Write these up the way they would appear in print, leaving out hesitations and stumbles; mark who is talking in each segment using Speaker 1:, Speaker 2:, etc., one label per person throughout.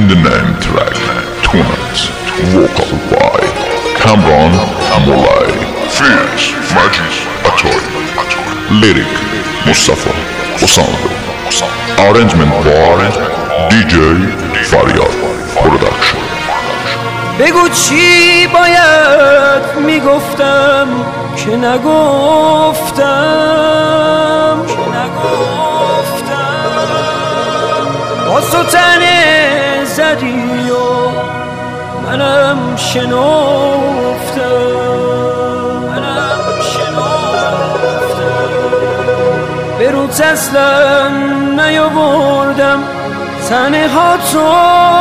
Speaker 1: the name track Tonight, vocal by Kamran Molay, Fears Majid Atoy, lyric Mustafa Osando, arrangement by DJ Faryad Production.
Speaker 2: بگو چی باید میگفتم که نگفتم با تو تنه زدی و منم شنفتم به روت اصلا نیاوردم تنه ها تو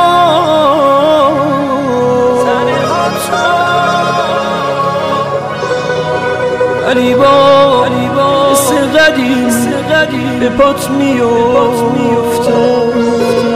Speaker 2: علی با حس قدیم به پات میافتم.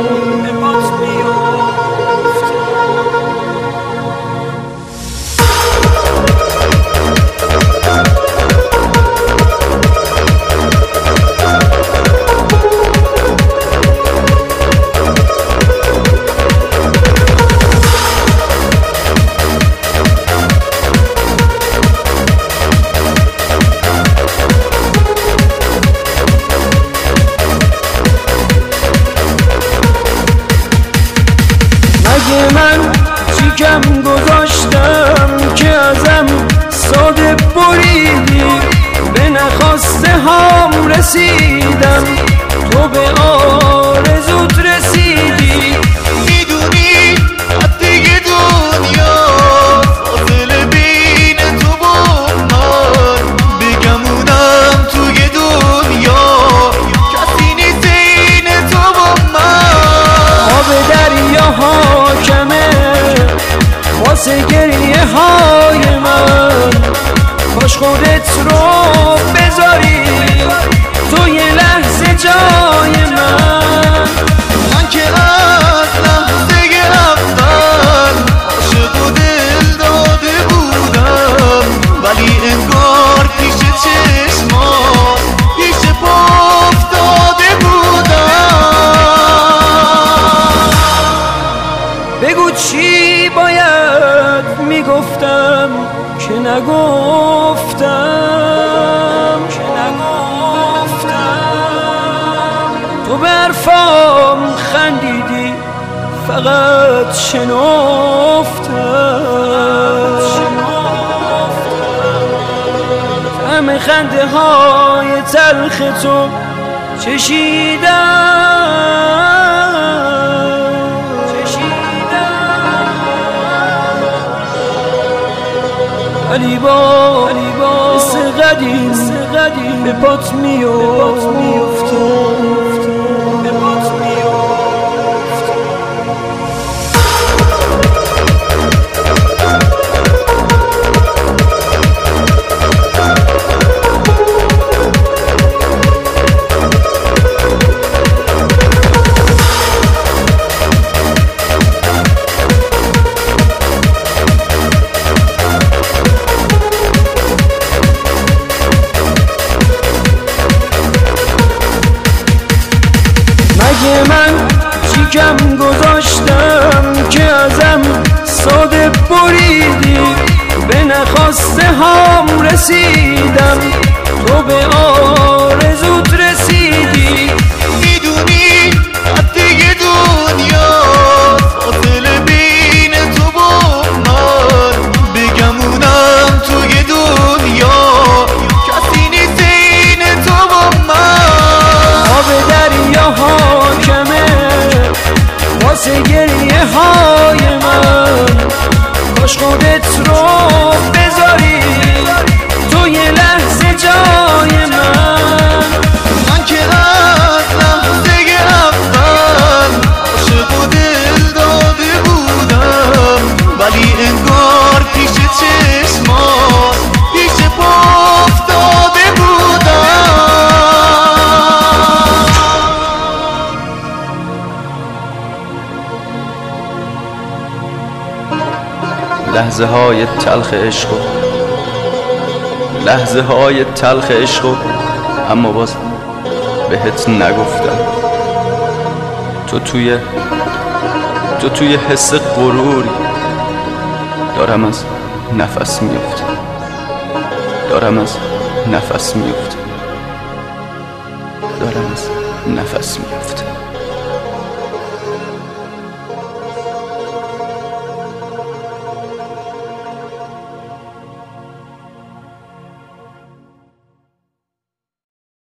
Speaker 2: من چیکم گذاشتم که ازم ساده بریدی، به نخواسته هام رسیدم، تو به آرزوت رسیدی.
Speaker 3: میدونی دیگه دنیا فاصله بین تو با من، بگمونم توی دنیا کسی نیست این تو با من.
Speaker 2: آب دریاها واسه گریه های من، کاش خودت رو بذاری تو یه لحظه جای من.
Speaker 3: من که از لحظه اول عاشق و دل داده بودم، ولی انگار پیش چشمات پیش پا افتاده بودم.
Speaker 2: بگو چی باید میگفتم که نگفتم تو به حرفام خندیدی فقط شنفتم. همه خنده های تلخ تو چشیدم. علی با حس قدیم به پات میافتم. من چیکم گذاشتم که ازم ساده بریدی، به نخواسته هام رسیدم، تو به آرزوت رسیدی.
Speaker 3: میدونی دیگه دنیا فاصله بین تو با من، بگمونم توی دنیا کسی نیست این تو با من.
Speaker 2: آب دریاها واسه گریه های من، کاش خودت رو بذاری تو یه لحظه جای من.
Speaker 3: من که از لحظه اول عاشق و دل داده بودم، ولی انگار پیش چشمات پیش پا افتاده بودم.
Speaker 4: لحظه های تلخ عشق اما باز بهت نگفتم. تو توی حس غروری. دارم از نفس میفته، دارم از نفس میفته، دارم از نفس میفته.